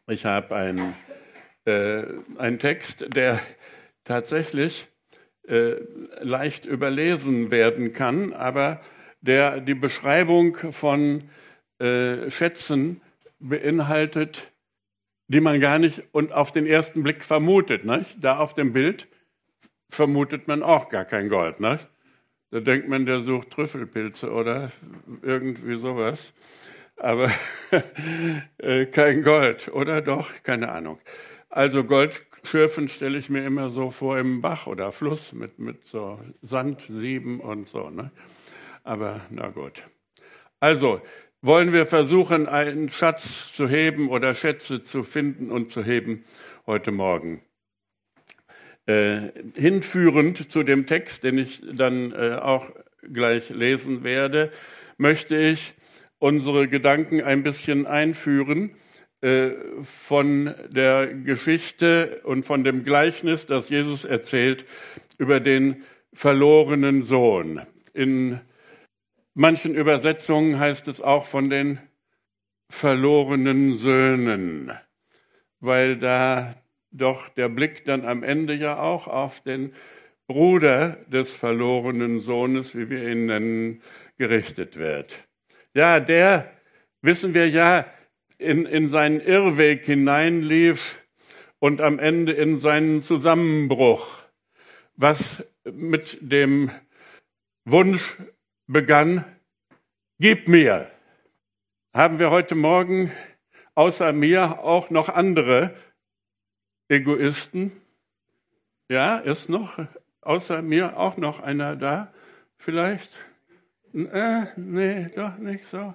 Ich habe einen Text, der tatsächlich leicht überlesen werden kann, aber der die Beschreibung von Schätzen beinhaltet, die man gar nicht und auf den ersten Blick vermutet. Nicht? Da auf dem Bild vermutet man auch gar kein Gold. Nicht? Da denkt man, der sucht Trüffelpilze oder irgendwie sowas. Aber kein Gold, oder doch? Keine Ahnung. Also Goldschürfen stelle ich mir immer so vor im Bach oder Fluss mit so Sandsieben und so. Ne? Aber na gut. Also wollen wir versuchen, einen Schatz zu heben oder Schätze zu finden und zu heben heute Morgen. Hinführend zu dem Text, den ich dann auch gleich lesen werde, möchte ich unsere Gedanken ein bisschen einführen von der Geschichte und von dem Gleichnis, das Jesus erzählt über den verlorenen Sohn. In manchen Übersetzungen heißt es auch von den verlorenen Söhnen, weil da doch der Blick dann am Ende ja auch auf den Bruder des verlorenen Sohnes, wie wir ihn nennen, gerichtet wird. Ja, der, wissen wir ja, in seinen Irrweg hineinlief und am Ende in seinen Zusammenbruch, was mit dem Wunsch begann, gib mir. Haben wir heute Morgen außer mir auch noch andere Egoisten? Ja, ist noch außer mir auch noch einer da? Vielleicht? Nee, doch nicht so.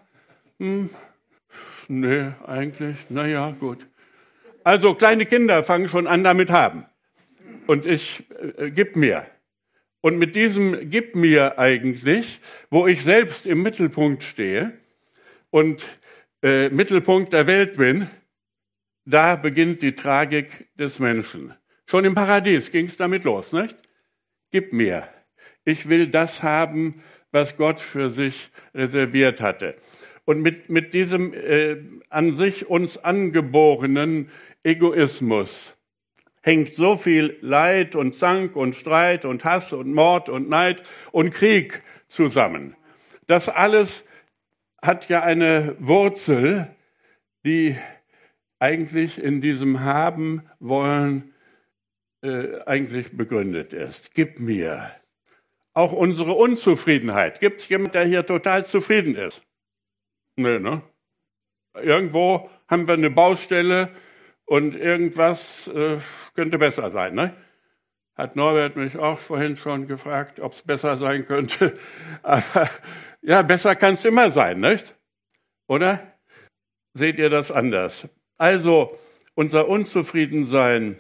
Nee, eigentlich, naja, gut. Also kleine Kinder fangen schon an damit haben. Und ich gib mir. Und mit diesem gib mir eigentlich, wo ich selbst im Mittelpunkt stehe und Mittelpunkt der Welt bin, da beginnt die Tragik des Menschen. Schon im Paradies ging es damit los, nicht? Gib mir. Ich will das haben, was Gott für sich reserviert hatte. Und mit diesem an sich uns angeborenen Egoismus hängt so viel Leid und Zank und Streit und Hass und Mord und Neid und Krieg zusammen. Das alles hat ja eine Wurzel, die eigentlich in diesem Haben wollen eigentlich begründet ist. Gib mir. Auch unsere Unzufriedenheit. Gibt es jemanden, der hier total zufrieden ist? Nee, ne? Irgendwo haben wir eine Baustelle und irgendwas könnte besser sein, ne? Hat Norbert mich auch vorhin schon gefragt, ob es besser sein könnte. Aber ja, besser kann es immer sein, nicht? Oder? Seht ihr das anders? Also, unser Unzufriedensein,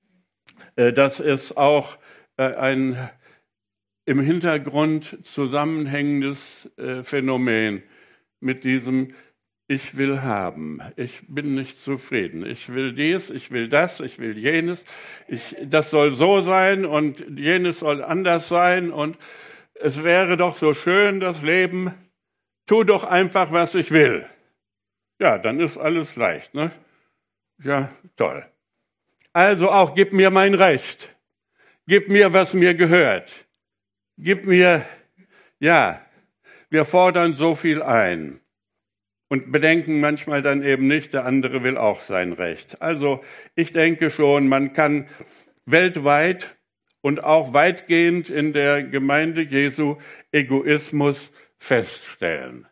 das ist auch ein im Hintergrund zusammenhängendes Phänomen mit diesem Ich will haben, ich bin nicht zufrieden, ich will dies, ich will das, ich will jenes, das soll so sein und jenes soll anders sein und es wäre doch so schön, das Leben, tu doch einfach, was ich will. Ja, dann ist alles leicht, ne? Ja, toll. Also auch, gib mir mein Recht, gib mir, was mir gehört, gib mir, ja, wir fordern so viel ein. Und bedenken manchmal dann eben nicht, der andere will auch sein Recht. Also ich denke schon, man kann weltweit und auch weitgehend in der Gemeinde Jesu Egoismus feststellen.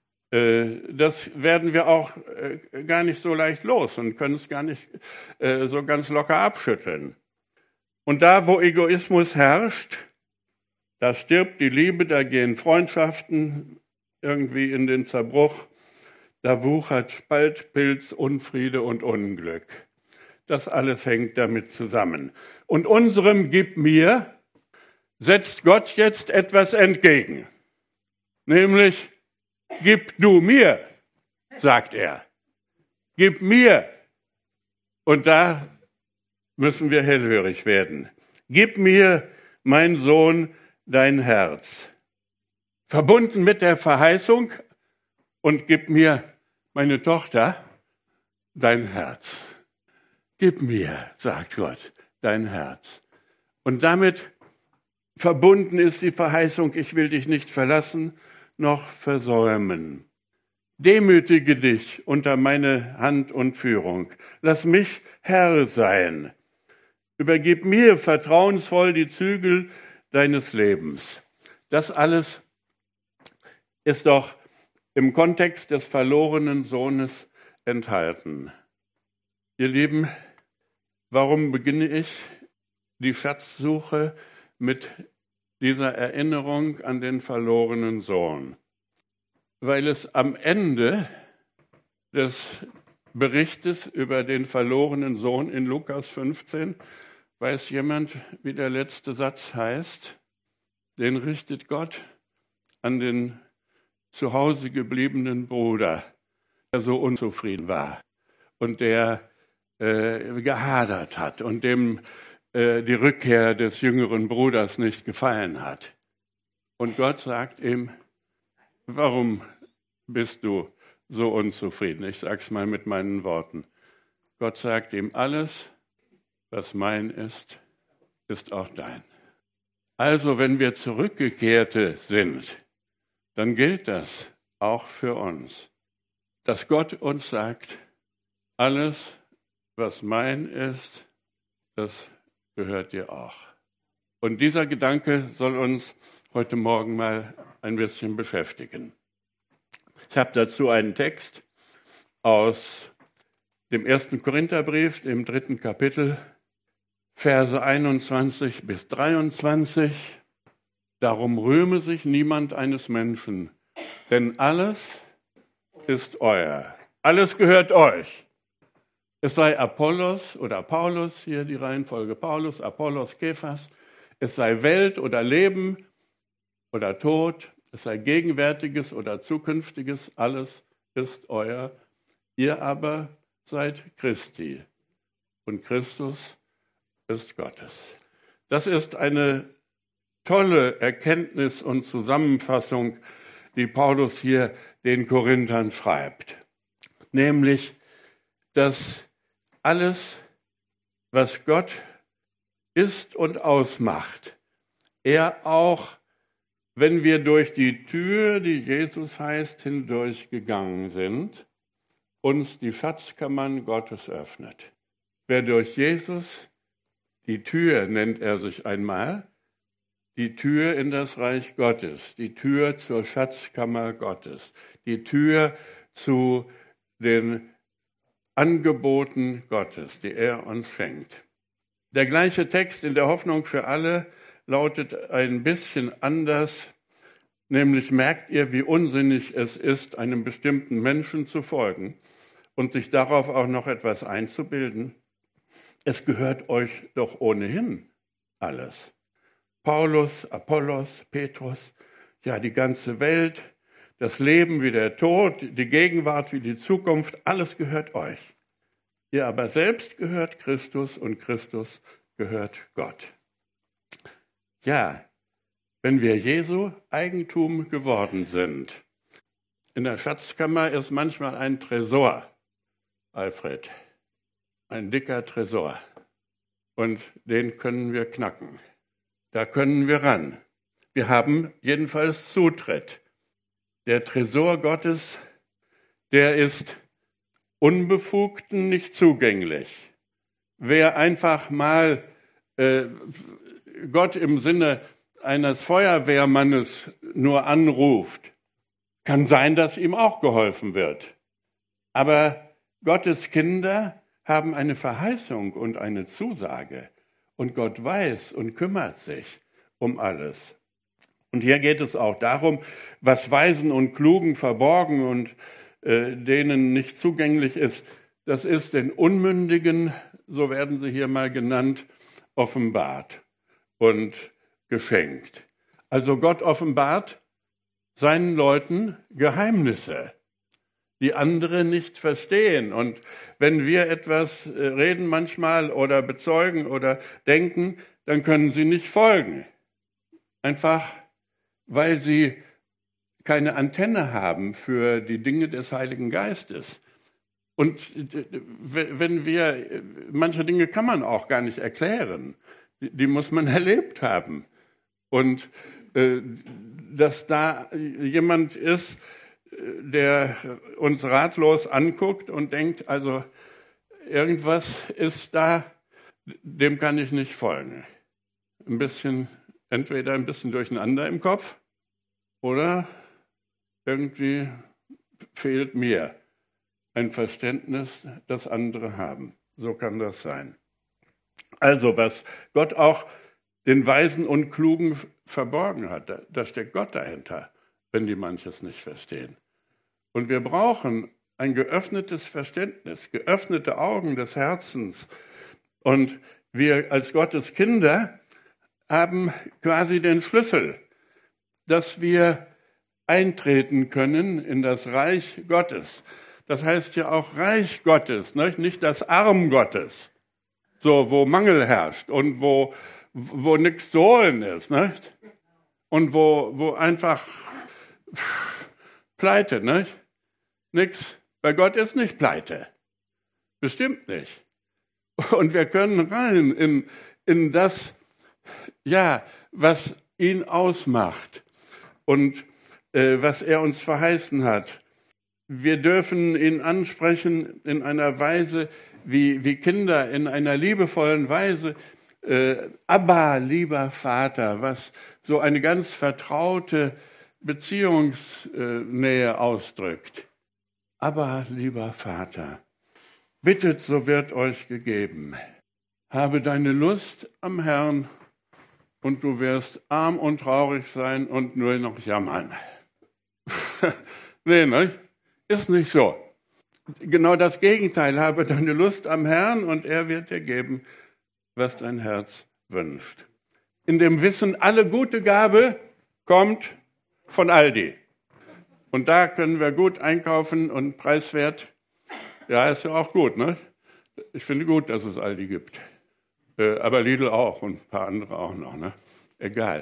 Das werden wir auch gar nicht so leicht los und können es gar nicht so ganz locker abschütteln. Und da, wo Egoismus herrscht, da stirbt die Liebe, da gehen Freundschaften irgendwie in den Zerbruch. Da wuchert Spalt, Pilz, Unfriede und Unglück. Das alles hängt damit zusammen. Und unserem Gib mir setzt Gott jetzt etwas entgegen. Nämlich, gib du mir, sagt er. Gib mir. Und da müssen wir hellhörig werden. Gib mir, mein Sohn, dein Herz. Verbunden mit der Verheißung, und gib mir, meine Tochter, dein Herz. Gib mir, sagt Gott, dein Herz. Und damit verbunden ist die Verheißung, ich will dich nicht verlassen noch versäumen. Demütige dich unter meine Hand und Führung. Lass mich Herr sein. Übergib mir vertrauensvoll die Zügel deines Lebens. Das alles ist doch im Kontext des verlorenen Sohnes enthalten. Ihr Lieben, warum beginne ich die Schatzsuche mit dieser Erinnerung an den verlorenen Sohn? Weil es am Ende des Berichtes über den verlorenen Sohn in Lukas 15, weiß jemand, wie der letzte Satz heißt? Den richtet Gott an den zu Hause gebliebenen Bruder, der so unzufrieden war und der gehadert hat und dem die Rückkehr des jüngeren Bruders nicht gefallen hat. Und Gott sagt ihm, warum bist du so unzufrieden? Ich sage es mal mit meinen Worten. Gott sagt ihm, alles, was mein ist, ist auch dein. Also, wenn wir Zurückgekehrte sind, dann gilt das auch für uns, dass Gott uns sagt, alles, was mein ist, das gehört dir auch. Und dieser Gedanke soll uns heute Morgen mal ein bisschen beschäftigen. Ich habe dazu einen Text aus dem 1. Korintherbrief, dem 3. Kapitel, Verse 21 bis 23. Darum rühme sich niemand eines Menschen, denn alles ist euer. Alles gehört euch. Es sei Apollos oder Paulus, hier die Reihenfolge Paulus, Apollos, Kephas. Es sei Welt oder Leben oder Tod. Es sei Gegenwärtiges oder Zukünftiges. Alles ist euer. Ihr aber seid Christi. Und Christus ist Gottes. Das ist eine tolle Erkenntnis und Zusammenfassung, die Paulus hier den Korinthern schreibt. Nämlich, dass alles, was Gott ist und ausmacht, er auch, wenn wir durch die Tür, die Jesus heißt, hindurchgegangen sind, uns die Schatzkammern Gottes öffnet. Wer durch Jesus die Tür, nennt er sich einmal, die Tür in das Reich Gottes, die Tür zur Schatzkammer Gottes, die Tür zu den Angeboten Gottes, die er uns schenkt. Der gleiche Text in der Hoffnung für alle lautet ein bisschen anders, nämlich merkt ihr, wie unsinnig es ist, einem bestimmten Menschen zu folgen und sich darauf auch noch etwas einzubilden. Es gehört euch doch ohnehin alles. Paulus, Apollos, Petrus, ja die ganze Welt, das Leben wie der Tod, die Gegenwart wie die Zukunft, alles gehört euch. Ihr aber selbst gehört Christus und Christus gehört Gott. Ja, wenn wir Jesu Eigentum geworden sind. In der Schatzkammer ist manchmal ein Tresor, Alfred, ein dicker Tresor. Und den können wir knacken. Da können wir ran. Wir haben jedenfalls Zutritt. Der Tresor Gottes, der ist Unbefugten nicht zugänglich. Wer einfach mal Gott im Sinne eines Feuerwehrmannes nur anruft, kann sein, dass ihm auch geholfen wird. Aber Gottes Kinder haben eine Verheißung und eine Zusage. Und Gott weiß und kümmert sich um alles. Und hier geht es auch darum, was Weisen und Klugen verborgen und denen nicht zugänglich ist, das ist den Unmündigen, so werden sie hier mal genannt, offenbart und geschenkt. Also Gott offenbart seinen Leuten Geheimnisse, die andere nicht verstehen. Und wenn wir etwas reden manchmal oder bezeugen oder denken, dann können sie nicht folgen. Einfach, weil sie keine Antenne haben für die Dinge des Heiligen Geistes. Und wenn manche Dinge kann man auch gar nicht erklären. Die muss man erlebt haben. Und dass da jemand ist, der uns ratlos anguckt und denkt, also irgendwas ist da, dem kann ich nicht folgen. Entweder ein bisschen durcheinander im Kopf oder irgendwie fehlt mir ein Verständnis, das andere haben. So kann das sein. Also was Gott auch den Weisen und Klugen verborgen hat, da steckt Gott dahinter, wenn die manches nicht verstehen. Und wir brauchen ein geöffnetes Verständnis, geöffnete Augen des Herzens. Und wir als Gottes Kinder haben quasi den Schlüssel, dass wir eintreten können in das Reich Gottes. Das heißt ja auch Reich Gottes, nicht das Arm Gottes, so wo Mangel herrscht und wo nichts zu holen ist, nicht? Und wo einfach Pleite, nicht? Nix. Bei Gott ist nicht Pleite. Bestimmt nicht. Und wir können rein in das, ja, was ihn ausmacht und was er uns verheißen hat. Wir dürfen ihn ansprechen in einer Weise wie Kinder, in einer liebevollen Weise. Abba, lieber Vater, was so eine ganz vertraute Beziehungsnähe ausdrückt. Abba, lieber Vater, bittet, so wird euch gegeben. Habe deine Lust am Herrn und du wirst arm und traurig sein und nur noch jammern. Nee, nicht? Ist nicht so. Genau das Gegenteil. Habe deine Lust am Herrn und er wird dir geben, was dein Herz wünscht. In dem Wissen, alle gute Gabe kommt von Aldi. Und da können wir gut einkaufen und preiswert. Ja, ist ja auch gut, ne? Ich finde gut, dass es Aldi gibt. Aber Lidl auch und ein paar andere auch noch, ne? Egal.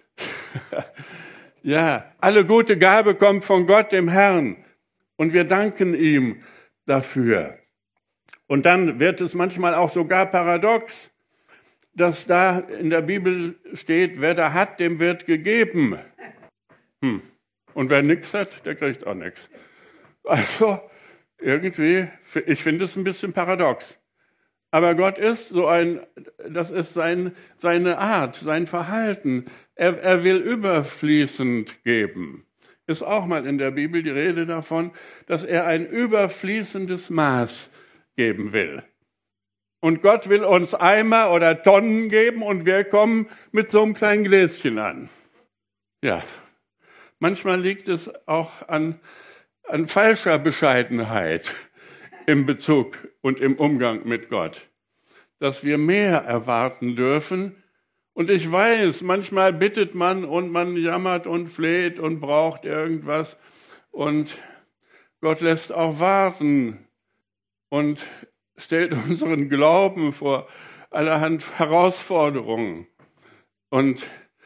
Ja, alle gute Gabe kommt von Gott, dem Herrn. Und wir danken ihm dafür. Und dann wird es manchmal auch sogar paradox, dass da in der Bibel steht, wer da hat, dem wird gegeben. Und wer nichts hat, der kriegt auch nichts. Also irgendwie, ich finde es ein bisschen paradox. Aber Gott ist das ist seine Art, sein Verhalten. Er will überfließend geben. Ist auch mal in der Bibel die Rede davon, dass er ein überfließendes Maß geben will. Und Gott will uns Eimer oder Tonnen geben und wir kommen mit so einem kleinen Gläschen an. Ja, manchmal liegt es auch an falscher Bescheidenheit im Bezug und im Umgang mit Gott, dass wir mehr erwarten dürfen. Und ich weiß, manchmal bittet man und man jammert und fleht und braucht irgendwas und Gott lässt auch warten und stellt unseren Glauben vor allerhand Herausforderungen. Und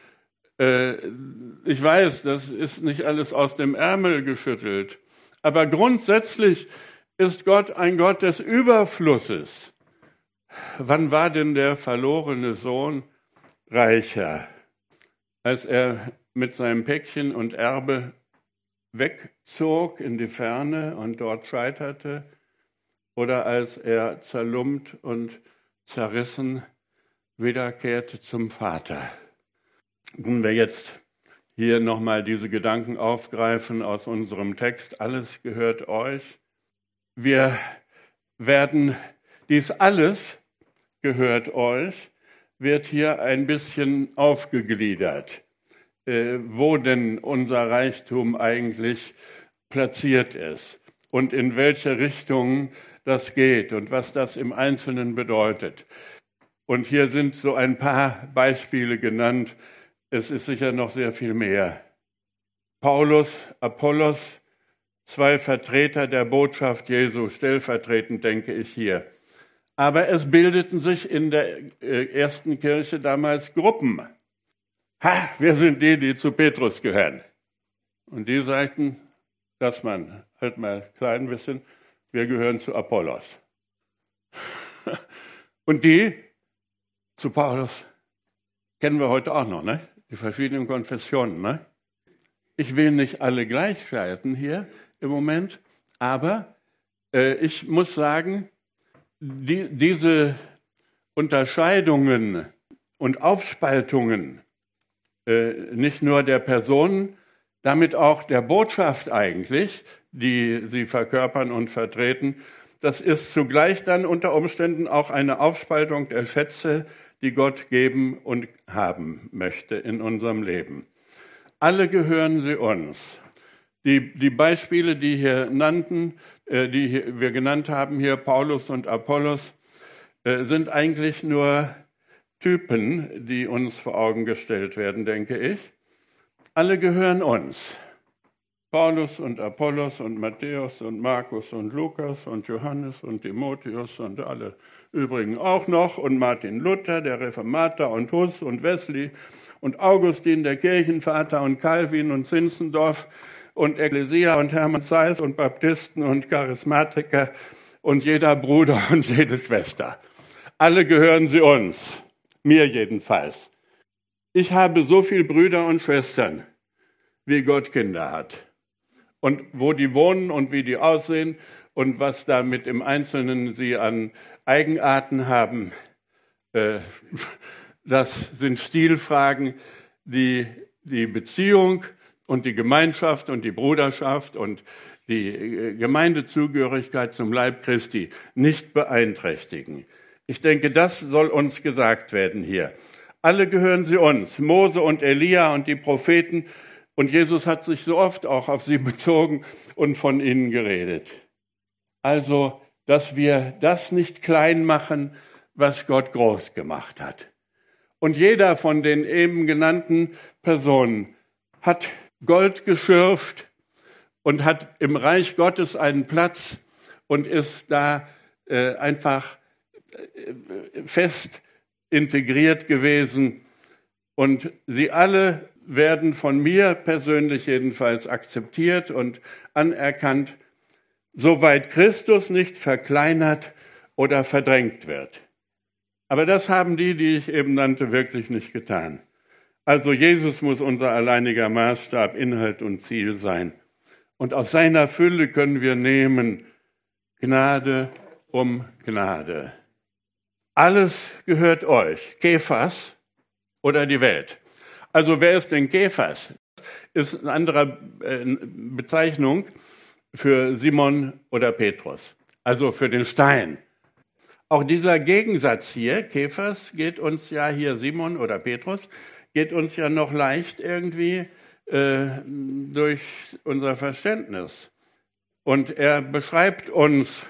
ich weiß, das ist nicht alles aus dem Ärmel geschüttelt, aber grundsätzlich ist Gott ein Gott des Überflusses. Wann war denn der verlorene Sohn reicher, als er mit seinem Päckchen und Erbe wegzog in die Ferne und dort scheiterte, oder als er zerlumpt und zerrissen wiederkehrte zum Vater? Wenn wir jetzt hier nochmal diese Gedanken aufgreifen aus unserem Text, alles gehört euch. Wir werden, dies alles gehört euch, wird hier ein bisschen aufgegliedert, wo denn unser Reichtum eigentlich platziert ist und in welche Richtung das geht und was das im Einzelnen bedeutet. Und hier sind so ein paar Beispiele genannt. Es ist sicher noch sehr viel mehr. Paulus, Apollos, 2 Vertreter der Botschaft Jesu, stellvertretend denke ich hier. Aber es bildeten sich in der ersten Kirche damals Gruppen. Wir sind die zu Petrus gehören. Und die sagten, dass man halt mal ein klein bisschen, wir gehören zu Apollos. Und die zu Paulus kennen wir heute auch noch, ne? Die verschiedenen Konfessionen. Ne? Ich will nicht alle gleichschalten hier im Moment, aber ich muss sagen, diese Unterscheidungen und Aufspaltungen, nicht nur der Personen, damit auch der Botschaft eigentlich, die sie verkörpern und vertreten, das ist zugleich dann unter Umständen auch eine Aufspaltung der Schätze, die Gott geben und haben möchte in unserem Leben. Alle gehören sie uns. Die Beispiele, die hier nannten, wir genannt haben hier, Paulus und Apollos, sind eigentlich nur Typen, die uns vor Augen gestellt werden, denke ich. Alle gehören uns. Paulus und Apollos und Matthäus und Markus und Lukas und Johannes und Timotheus und alle übrigen auch noch und Martin Luther, der Reformator und Hus und Wesley und Augustin, der Kirchenvater und Calvin und Zinzendorf und Ekklesia und Hermann Zeiss und Baptisten und Charismatiker und jeder Bruder und jede Schwester. Alle gehören sie uns, mir jedenfalls. Ich habe so viele Brüder und Schwestern, wie Gott Kinder hat. Und wo die wohnen und wie die aussehen und was damit im Einzelnen sie an Eigenarten haben, das sind Stilfragen, die die Beziehung und die Gemeinschaft und die Bruderschaft und die Gemeindezugehörigkeit zum Leib Christi nicht beeinträchtigen. Ich denke, das soll uns gesagt werden hier. Alle gehören sie uns, Mose und Elia und die Propheten. Und Jesus hat sich so oft auch auf sie bezogen und von ihnen geredet. Also, dass wir das nicht klein machen, was Gott groß gemacht hat. Und jeder von den eben genannten Personen hat Gold geschürft und hat im Reich Gottes einen Platz und ist da einfach fest integriert gewesen. Und sie alle werden von mir persönlich jedenfalls akzeptiert und anerkannt, soweit Christus nicht verkleinert oder verdrängt wird. Aber das haben die ich eben nannte, wirklich nicht getan. Also Jesus muss unser alleiniger Maßstab, Inhalt und Ziel sein. Und aus seiner Fülle können wir nehmen Gnade um Gnade. Alles gehört euch, Kephas oder die Welt. Also wer ist denn Kephas? Ist eine andere Bezeichnung für Simon oder Petrus, also für den Stein. Auch dieser Gegensatz hier, Kephas, geht uns ja hier, Simon oder Petrus, geht uns ja noch leicht irgendwie durch unser Verständnis. Und er beschreibt uns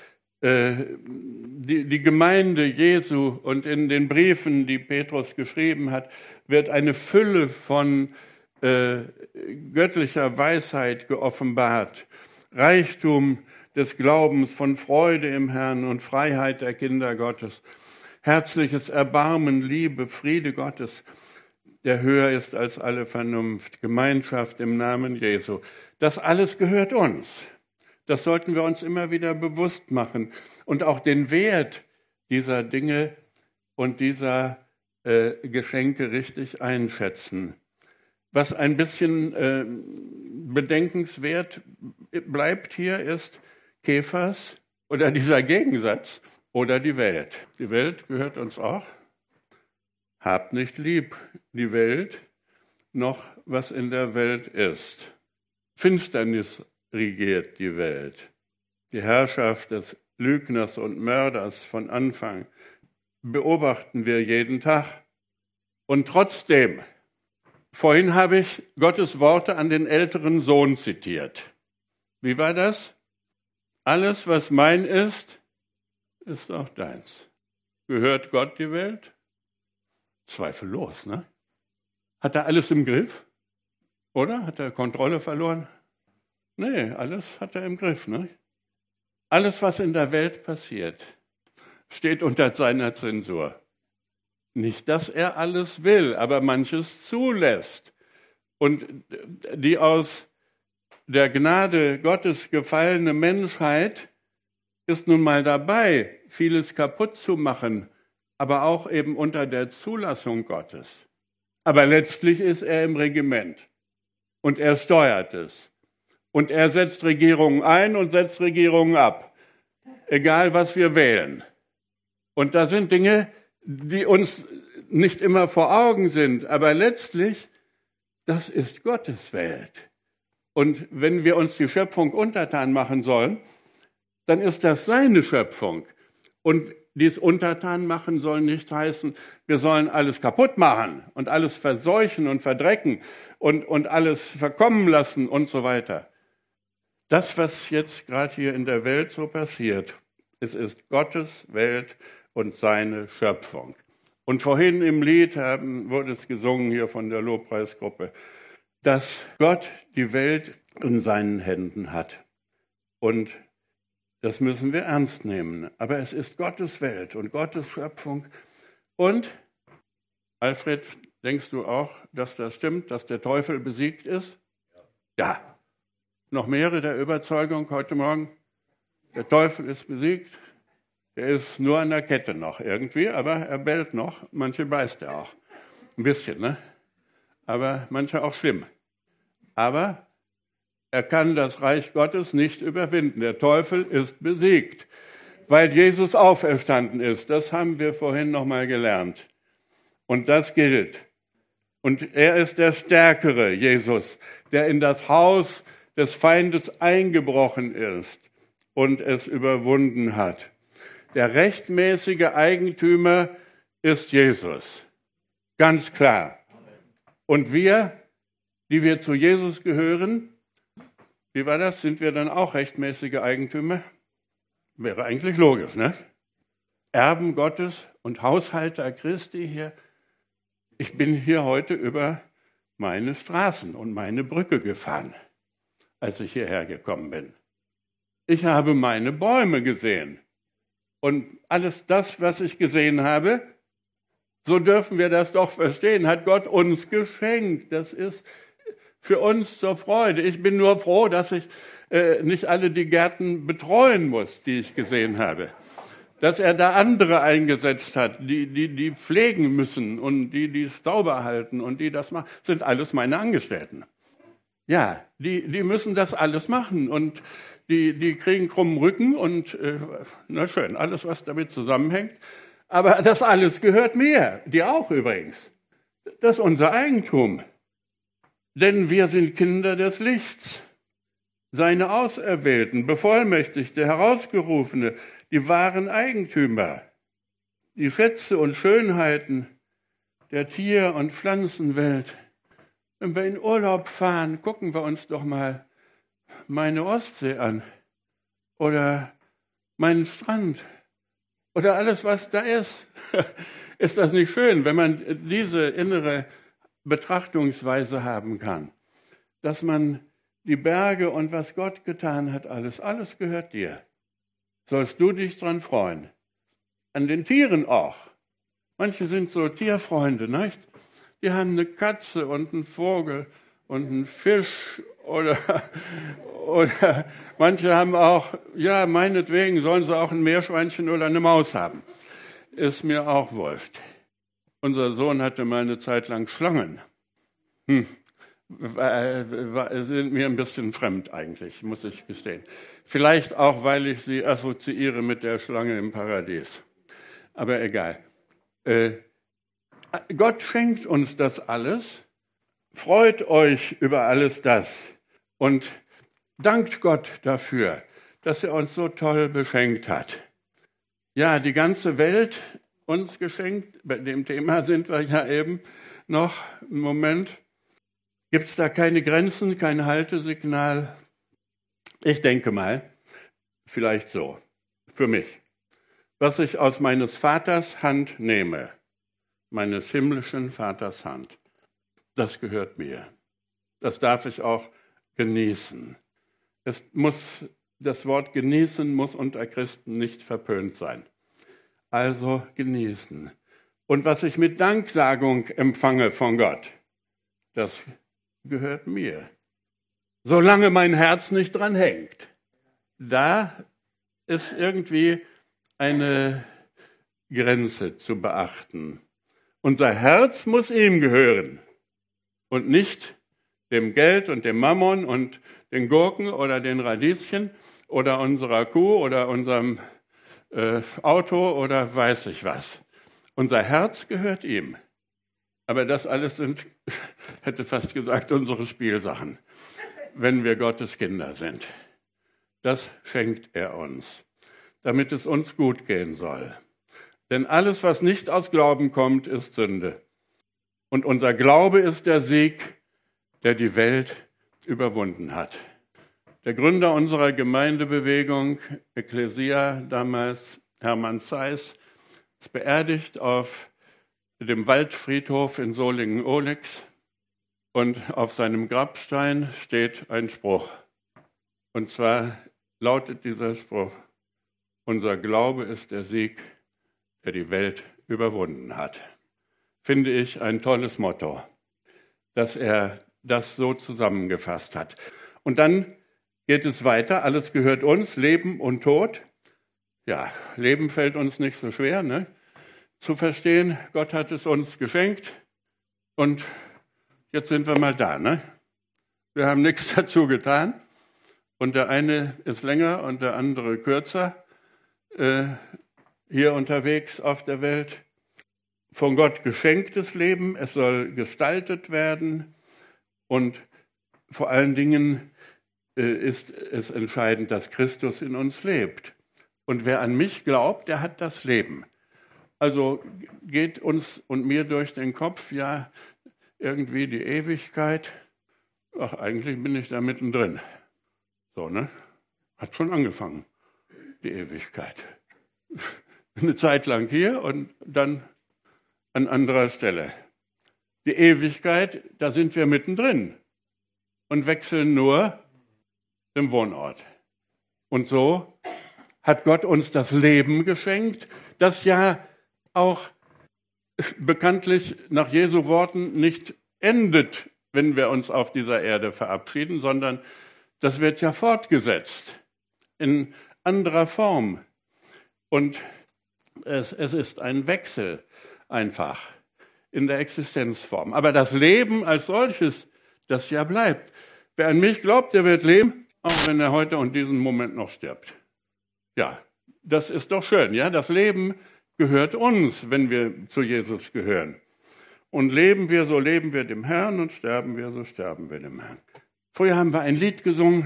die Gemeinde Jesu und in den Briefen, die Petrus geschrieben hat, wird eine Fülle von göttlicher Weisheit geoffenbart. Reichtum des Glaubens, von Freude im Herrn und Freiheit der Kinder Gottes. Herzliches Erbarmen, Liebe, Friede Gottes, der höher ist als alle Vernunft. Gemeinschaft im Namen Jesu. Das alles gehört uns. Das sollten wir uns immer wieder bewusst machen und auch den Wert dieser Dinge und dieser Geschenke richtig einschätzen. Was ein bisschen bedenkenswert bleibt hier ist Kephas oder dieser Gegensatz oder die Welt. Die Welt gehört uns auch. Habt nicht lieb die Welt, noch was in der Welt ist. Finsternis regiert die Welt. Die Herrschaft des Lügners und Mörders von Anfang beobachten wir jeden Tag. Und trotzdem, vorhin habe ich Gottes Worte an den älteren Sohn zitiert. Wie war das? Alles, was mein ist, ist auch deins. Gehört Gott die Welt? Zweifellos, ne? Hat er alles im Griff? Oder? Hat er Kontrolle verloren? Nee, alles hat er im Griff, ne? Alles, was in der Welt passiert, steht unter seiner Zensur. Nicht, dass er alles will, aber manches zulässt. Und die aus der Gnade Gottes gefallene Menschheit ist nun mal dabei, vieles kaputt zu machen, aber auch eben unter der Zulassung Gottes. Aber letztlich ist er im Regiment und er steuert es. Und er setzt Regierungen ein und setzt Regierungen ab, egal was wir wählen. Und da sind Dinge, die uns nicht immer vor Augen sind, aber letztlich, das ist Gottes Welt. Und wenn wir uns die Schöpfung untertan machen sollen, dann ist das seine Schöpfung. Und dies untertan machen soll nicht heißen, wir sollen alles kaputt machen und alles verseuchen und verdrecken und alles verkommen lassen und so weiter. Das, was jetzt gerade hier in der Welt so passiert, es ist Gottes Welt und seine Schöpfung. Und vorhin im Lied wurde es gesungen hier von der Lobpreisgruppe, dass Gott die Welt in seinen Händen hat. Und das müssen wir ernst nehmen. Aber es ist Gottes Welt und Gottes Schöpfung. Und, Alfred, denkst du auch, dass das stimmt, dass der Teufel besiegt ist? Ja. Noch mehrere der Überzeugung heute Morgen? Der Teufel ist besiegt. Er ist nur an der Kette noch irgendwie, aber er bellt noch. Manche beißt er auch. Ein bisschen, ne? Aber manche auch schlimm. Aber er kann das Reich Gottes nicht überwinden. Der Teufel ist besiegt, weil Jesus auferstanden ist. Das haben wir vorhin noch mal gelernt. Und das gilt. Und er ist der Stärkere, Jesus, der in das Haus des Feindes eingebrochen ist und es überwunden hat. Der rechtmäßige Eigentümer ist Jesus. Ganz klar. Und wir, die wir zu Jesus gehören, wie war das? Sind wir dann auch rechtmäßige Eigentümer? Wäre eigentlich logisch, ne? Erben Gottes und Haushalter Christi hier. Ich bin hier heute über meine Straßen und meine Brücke gefahren, als ich hierher gekommen bin. Ich habe meine Bäume gesehen. Und alles das, was ich gesehen habe, so dürfen wir das doch verstehen, hat Gott uns geschenkt. Das ist für uns zur Freude. Ich bin nur froh, dass ich nicht alle die Gärten betreuen muss, die ich gesehen habe. Dass er da andere eingesetzt hat, die pflegen müssen und die es sauber halten und die das machen, sind alles meine Angestellten. Ja, die müssen das alles machen und die kriegen krummen Rücken und na schön, alles, was damit zusammenhängt. Aber das alles gehört mir, dir auch übrigens. Das ist unser Eigentum. Denn wir sind Kinder des Lichts, seine Auserwählten, Bevollmächtigte, Herausgerufene, die wahren Eigentümer. Die Schätze und Schönheiten der Tier- und Pflanzenwelt. Wenn wir in Urlaub fahren, gucken wir uns doch mal meine Ostsee an oder meinen Strand oder alles, was da ist. Ist das nicht schön, wenn man diese innere Betrachtungsweise haben kann, dass man die Berge und was Gott getan hat, alles gehört dir. Sollst du dich dran freuen. An den Tieren auch. Manche sind so Tierfreunde, nicht? Die haben eine Katze und einen Vogel und einen Fisch oder manche haben auch, ja, meinetwegen sollen sie auch ein Meerschweinchen oder eine Maus haben. Ist mir auch wurscht. Unser Sohn hatte mal eine Zeit lang Schlangen. Sind mir ein bisschen fremd eigentlich, muss ich gestehen. Vielleicht auch, weil ich sie assoziiere mit der Schlange im Paradies. Aber egal. Gott schenkt uns das alles. Freut euch über alles das. Und dankt Gott dafür, dass er uns so toll beschenkt hat. Ja, die ganze Welt uns geschenkt. Bei dem Thema sind wir ja eben noch im Moment. Gibt es da keine Grenzen, kein Haltesignal? Ich denke mal, vielleicht so, für mich. Was ich aus meines Vaters Hand nehme, meines himmlischen Vaters Hand, das gehört mir. Das darf ich auch genießen. Das Wort genießen muss unter Christen nicht verpönt sein. Also genießen. Und was ich mit Danksagung empfange von Gott, das gehört mir. Solange mein Herz nicht dran hängt. Da ist irgendwie eine Grenze zu beachten. Unser Herz muss ihm gehören und nicht dem Geld und dem Mammon und den Gurken oder den Radieschen oder unserer Kuh oder unserem Auto oder weiß ich was. Unser Herz gehört ihm. Aber das alles sind, hätte fast gesagt, unsere Spielsachen, wenn wir Gottes Kinder sind. Das schenkt er uns, damit es uns gut gehen soll. Denn alles, was nicht aus Glauben kommt, ist Sünde. Und unser Glaube ist der Sieg, der die Welt überwunden hat. Der Gründer unserer Gemeindebewegung, Ekklesia, damals Hermann Zeiss, ist beerdigt auf dem Waldfriedhof in Solingen-Ohligs. Und auf seinem Grabstein steht ein Spruch. Und zwar lautet dieser Spruch: Unser Glaube ist der Sieg, der die Welt überwunden hat. Finde ich ein tolles Motto, dass er das so zusammengefasst hat. Und dann geht es weiter, alles gehört uns, Leben und Tod. Ja, Leben fällt uns nicht so schwer, ne? Zu verstehen, Gott hat es uns geschenkt und jetzt sind wir mal da, ne? Wir haben nichts dazu getan und der eine ist länger und der andere kürzer hier unterwegs auf der Welt. Von Gott geschenktes Leben, es soll gestaltet werden und vor allen Dingen ist es entscheidend, dass Christus in uns lebt. Und wer an mich glaubt, der hat das Leben. Also geht uns und mir durch den Kopf, ja, irgendwie die Ewigkeit. Ach, eigentlich bin ich da mittendrin. So, ne? Hat schon angefangen, die Ewigkeit. Eine Zeit lang hier und dann an anderer Stelle. Die Ewigkeit, da sind wir mittendrin und wechseln nur im Wohnort. Und so hat Gott uns das Leben geschenkt, das ja auch bekanntlich nach Jesu Worten nicht endet, wenn wir uns auf dieser Erde verabschieden, sondern das wird ja fortgesetzt in anderer Form. Und es ist ein Wechsel einfach in der Existenzform. Aber das Leben als solches, das ja bleibt. Wer an mich glaubt, der wird leben, auch wenn er heute und diesen Moment noch stirbt. Ja, das ist doch schön. Ja, das Leben gehört uns, wenn wir zu Jesus gehören. Und leben wir, so leben wir dem Herrn und sterben wir, so sterben wir dem Herrn. Früher haben wir ein Lied gesungen.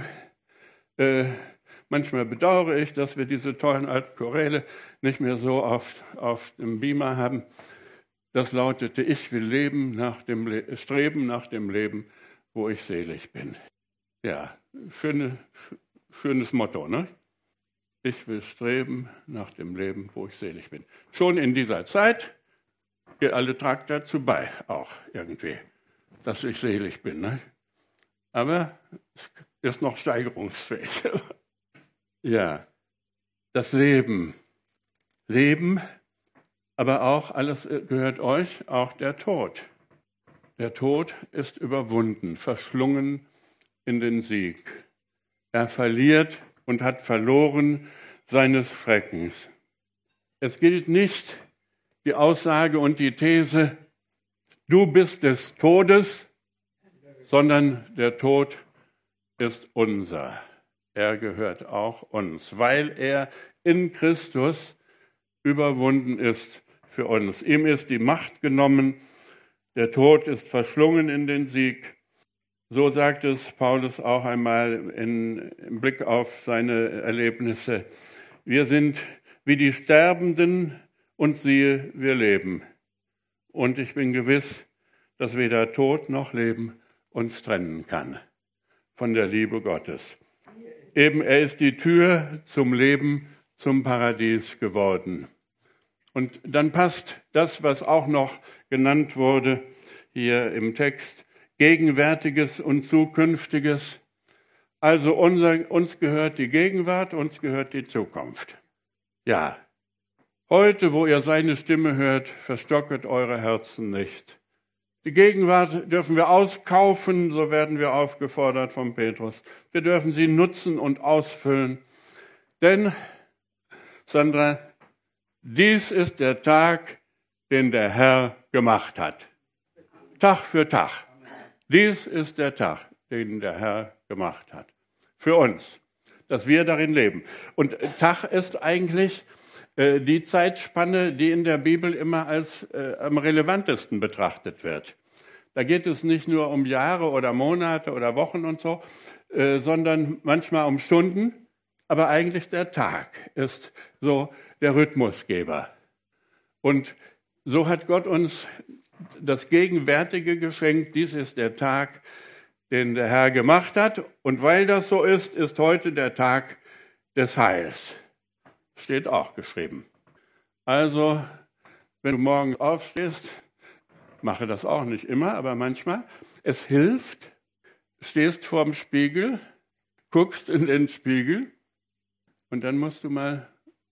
Manchmal bedauere ich, dass wir diese tollen alten Choräle nicht mehr so auf dem Beamer haben. Das lautete: Ich will streben nach dem Leben, wo ich selig bin. Ja, schönes Motto, ne? Ich will streben nach dem Leben, wo ich selig bin. Schon in dieser Zeit, ihr alle tragt dazu bei, auch irgendwie, dass ich selig bin. Ne? Aber es ist noch steigerungsfähig. Ja, das Leben. Leben, aber auch, alles gehört euch, auch der Tod. Der Tod ist überwunden, verschlungen in den Sieg. Er verliert und hat verloren seines Schreckens. Es gilt nicht die Aussage und die These, du bist des Todes, sondern der Tod ist unser. Er gehört auch uns, weil er in Christus überwunden ist für uns. Ihm ist die Macht genommen, der Tod ist verschlungen in den Sieg. So sagt es Paulus auch einmal im Blick auf seine Erlebnisse. Wir sind wie die Sterbenden und siehe, wir leben. Und ich bin gewiss, dass weder Tod noch Leben uns trennen kann von der Liebe Gottes. Eben, er ist die Tür zum Leben, zum Paradies geworden. Und dann passt das, was auch noch genannt wurde hier im Text, Gegenwärtiges und Zukünftiges. Also uns gehört die Gegenwart, uns gehört die Zukunft. Ja, heute, wo ihr seine Stimme hört, verstocket eure Herzen nicht. Die Gegenwart dürfen wir auskaufen, so werden wir aufgefordert von Petrus. Wir dürfen sie nutzen und ausfüllen, denn Sandra, dies ist der Tag, den der Herr gemacht hat. Tag für Tag. Dies ist der Tag, den der Herr gemacht hat. Für uns, dass wir darin leben. Und Tag ist eigentlich die Zeitspanne, die in der Bibel immer als am relevantesten betrachtet wird. Da geht es nicht nur um Jahre oder Monate oder Wochen und so, sondern manchmal um Stunden. Aber eigentlich der Tag ist so der Rhythmusgeber. Und so hat Gott uns das Gegenwärtige geschenkt. Dies ist der Tag, den der Herr gemacht hat. Und weil das so ist, ist heute der Tag des Heils. Steht auch geschrieben. Also, wenn du morgens aufstehst, mache das auch nicht immer, aber manchmal, es hilft, stehst vorm Spiegel, guckst in den Spiegel und dann musst du mal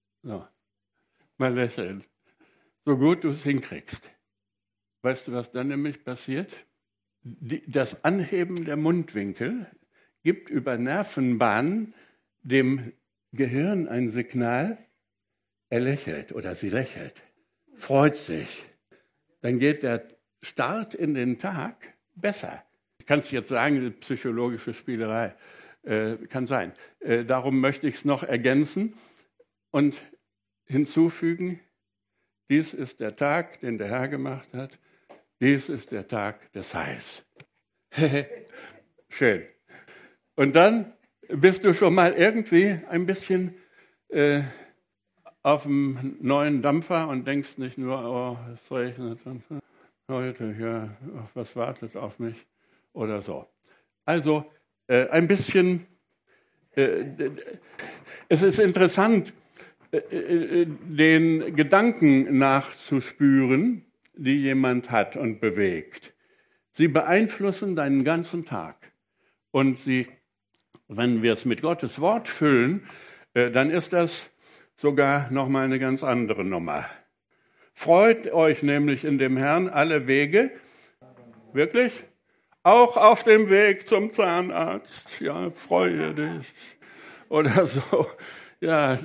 lächeln, so gut du es hinkriegst. Weißt du, was dann nämlich passiert? Das Anheben der Mundwinkel gibt über Nervenbahnen dem Gehirn ein Signal, er lächelt oder sie lächelt, freut sich. Dann geht der Start in den Tag besser. Ich kann es jetzt sagen, psychologische Spielerei kann sein. Darum möchte ich es noch ergänzen und hinzufügen, dies ist der Tag, den der Herr gemacht hat. Dies ist der Tag des Heils. Schön. Und dann bist du schon mal irgendwie ein bisschen auf dem neuen Dampfer und denkst nicht nur, oh, es regnet heute, ja, was wartet auf mich oder so. Also ein bisschen, es ist interessant, den Gedanken nachzuspüren, die jemand hat und bewegt. Sie beeinflussen deinen ganzen Tag. Und sie, wenn wir es mit Gottes Wort füllen, dann ist das sogar nochmal eine ganz andere Nummer. Freut euch nämlich in dem Herrn alle Wege, wirklich, auch auf dem Weg zum Zahnarzt, ja, freue dich oder so. Ja,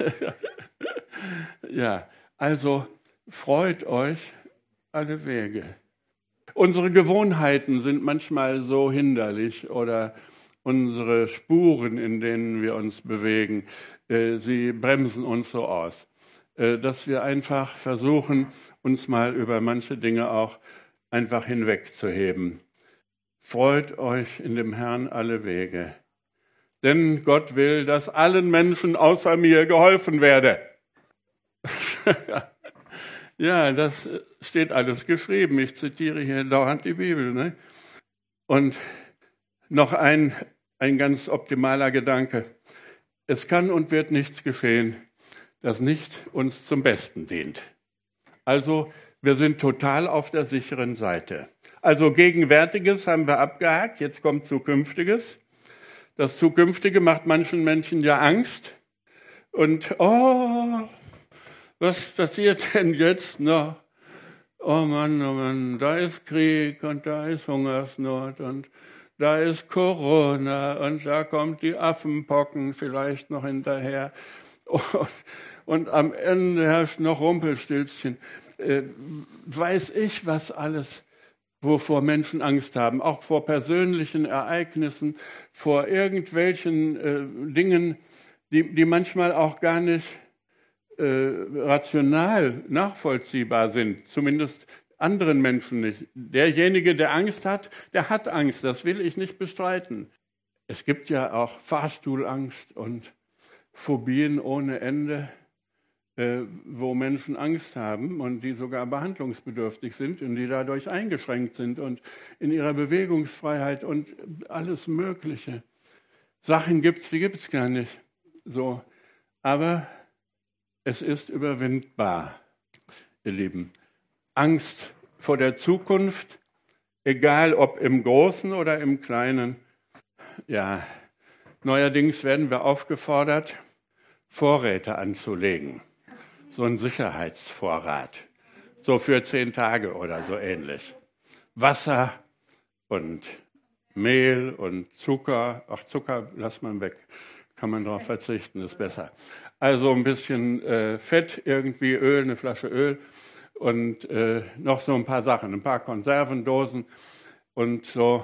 ja, also freut euch alle Wege. Unsere Gewohnheiten sind manchmal so hinderlich oder unsere Spuren, in denen wir uns bewegen, sie bremsen uns so aus, dass wir einfach versuchen, uns mal über manche Dinge auch einfach hinwegzuheben. Freut euch in dem Herrn alle Wege, denn Gott will, dass allen Menschen außer mir geholfen werde. Ja, das steht alles geschrieben. Ich zitiere hier dauernd die Bibel. Ne? Und noch ein ganz optimaler Gedanke. Es kann und wird nichts geschehen, das nicht uns zum Besten dient. Also wir sind total auf der sicheren Seite. Also Gegenwärtiges haben wir abgehakt, jetzt kommt Zukünftiges. Das Zukünftige macht manchen Menschen ja Angst. Und was passiert denn jetzt noch? Oh Mann, da ist Krieg und da ist Hungersnot und da ist Corona und da kommt die Affenpocken vielleicht noch hinterher. Und am Ende herrscht noch Rumpelstilzchen. Weiß ich, was alles, wovor Menschen Angst haben, auch vor persönlichen Ereignissen, vor irgendwelchen Dingen, die manchmal auch gar nicht rational nachvollziehbar sind, zumindest anderen Menschen nicht. Derjenige, der Angst hat, der hat Angst, das will ich nicht bestreiten. Es gibt ja auch Fahrstuhlangst und Phobien ohne Ende, wo Menschen Angst haben und die sogar behandlungsbedürftig sind und die dadurch eingeschränkt sind und in ihrer Bewegungsfreiheit und alles Mögliche. Sachen gibt's, die gibt's gar nicht. So, aber es ist überwindbar, ihr Lieben. Angst vor der Zukunft, egal ob im Großen oder im Kleinen. Ja, neuerdings werden wir aufgefordert, Vorräte anzulegen. So ein Sicherheitsvorrat, so für 10 Tage oder so ähnlich. Wasser und Mehl und Zucker, ach Zucker lass man weg, kann man darauf verzichten, ist besser. Also ein bisschen Fett, irgendwie Öl, eine Flasche Öl und noch so ein paar Sachen, ein paar Konservendosen und so.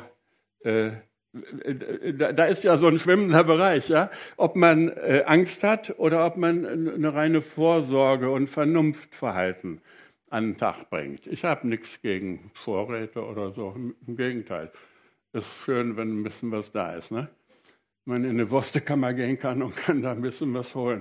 Da ist ja so ein schwimmender Bereich, ja? Ob man Angst hat oder ob man eine reine Vorsorge und Vernunftverhalten an den Tag bringt. Ich habe nichts gegen Vorräte oder so, im Gegenteil. Ist schön, wenn ein bisschen was da ist, ne? Man in eine Wurstekammer gehen kann und kann da ein bisschen was holen.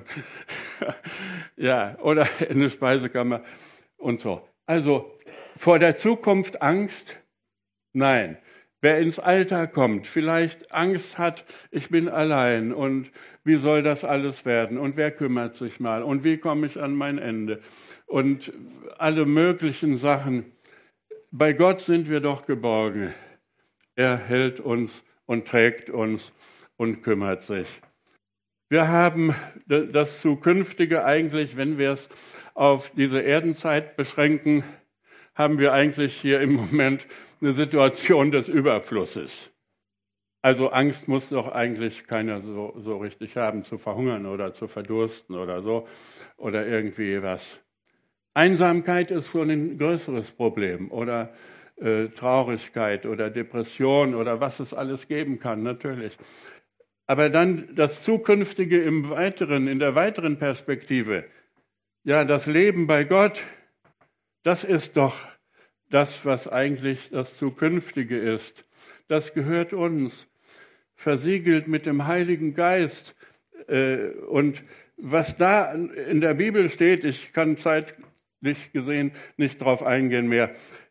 Ja, oder in eine Speisekammer und so. Also vor der Zukunft Angst? Nein. Wer ins Alter kommt, vielleicht Angst hat, ich bin allein und wie soll das alles werden und wer kümmert sich mal und wie komme ich an mein Ende und alle möglichen Sachen. Bei Gott sind wir doch geborgen. Er hält uns und trägt uns und kümmert sich. Wir haben das Zukünftige eigentlich, wenn wir es auf diese Erdenzeit beschränken, haben wir eigentlich hier im Moment eine Situation des Überflusses. Also Angst muss doch eigentlich keiner so richtig haben, zu verhungern oder zu verdursten oder so oder irgendwie was. Einsamkeit ist schon ein größeres Problem oder Traurigkeit oder Depression oder was es alles geben kann, natürlich. Aber dann das Zukünftige in der weiteren Perspektive, ja, das Leben bei Gott, das ist doch das, was eigentlich das Zukünftige ist. Das gehört uns, versiegelt mit dem Heiligen Geist. Und was da in der Bibel steht, ich kann zeitlich gesehen nicht drauf eingehen mehr,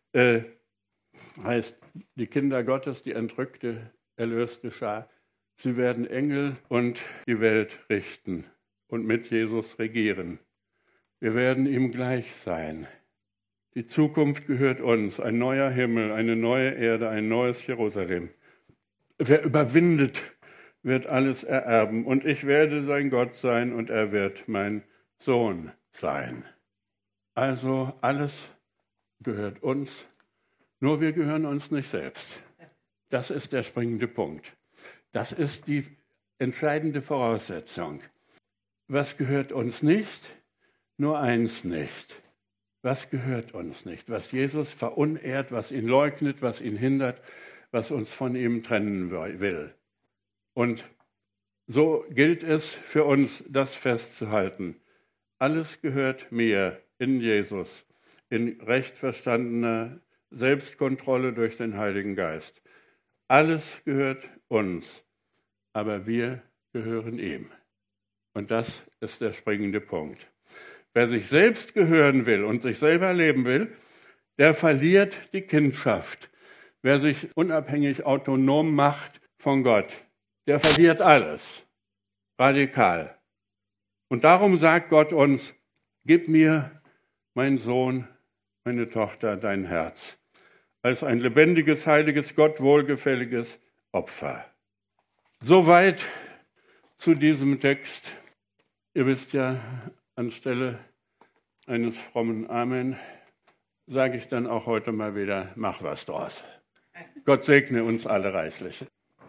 heißt, die Kinder Gottes, die entrückte, erlöste Schar, sie werden Engel und die Welt richten und mit Jesus regieren. Wir werden ihm gleich sein. Die Zukunft gehört uns, ein neuer Himmel, eine neue Erde, ein neues Jerusalem. Wer überwindet, wird alles ererben und ich werde sein Gott sein und er wird mein Sohn sein. Also alles gehört uns, nur wir gehören uns nicht selbst. Das ist der springende Punkt. Das ist die entscheidende Voraussetzung. Was gehört uns nicht? Nur eins nicht. Was gehört uns nicht? Was Jesus verunehrt, was ihn leugnet, was ihn hindert, was uns von ihm trennen will. Und so gilt es für uns, das festzuhalten. Alles gehört mir in Jesus, in recht verstandener Selbstkontrolle durch den Heiligen Geist. Alles gehört uns, aber wir gehören ihm. Und das ist der springende Punkt. Wer sich selbst gehören will und sich selber leben will, der verliert die Kindschaft. Wer sich unabhängig autonom macht von Gott, der verliert alles. Radikal. Und darum sagt Gott uns, gib mir, mein Sohn, meine Tochter, dein Herz, als ein lebendiges, heiliges, Gott wohlgefälliges Opfer. Soweit zu diesem Text. Ihr wisst ja, anstelle eines frommen Amen sage ich dann auch heute mal wieder, mach was draus. Gott segne uns alle reichlich.